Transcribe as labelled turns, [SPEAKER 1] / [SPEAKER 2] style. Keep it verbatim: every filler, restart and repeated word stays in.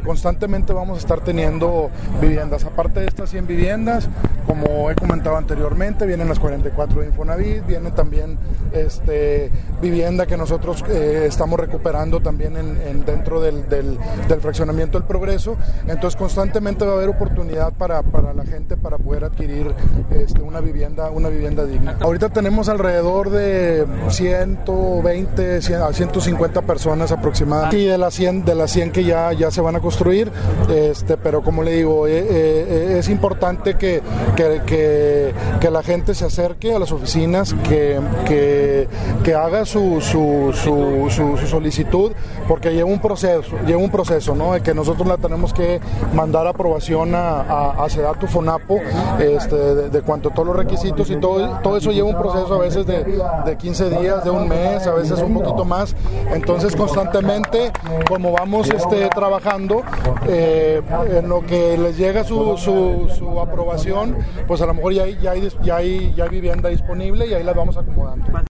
[SPEAKER 1] constantemente vamos a estar teniendo viviendas. Aparte de estas cien viviendas, como he comentado anteriormente, vienen las cuarenta y cuatro de Infonavit, viene también este, vivienda que nosotros eh, estamos recuperando también en, en dentro del, del, del fraccionamiento del Progreso. Entonces constantemente va a haber oportunidad para, para la gente para poder adquirir este, una vivienda una vivienda digna. Ahorita tenemos alrededor de ciento veinte a ciento cincuenta personas aproximadamente, y de las cien, de las cien que ya, ya se van a construir, este, pero como le digo, eh, eh, es importante que, que, que, que la gente se acerque a las oficinas, que, que, que haga su, su, su, su, su solicitud, porque lleva un proceso, lleva un proceso, ¿no? Que nosotros la tenemos que mandar a aprobación a, a, a Sedatu Fonapo, este, de, de cuanto a todos los requisitos y todo, todo eso lleva un proceso a veces de, de quince días, de un mes, a veces un poquito más. Entonces constantemente, como vamos este, trabajando, eh, en lo que les llega su, su, su aprobación, pues a lo mejor ya hay, ya hay, ya hay, ya hay vivienda disponible y ahí las vamos acomodando.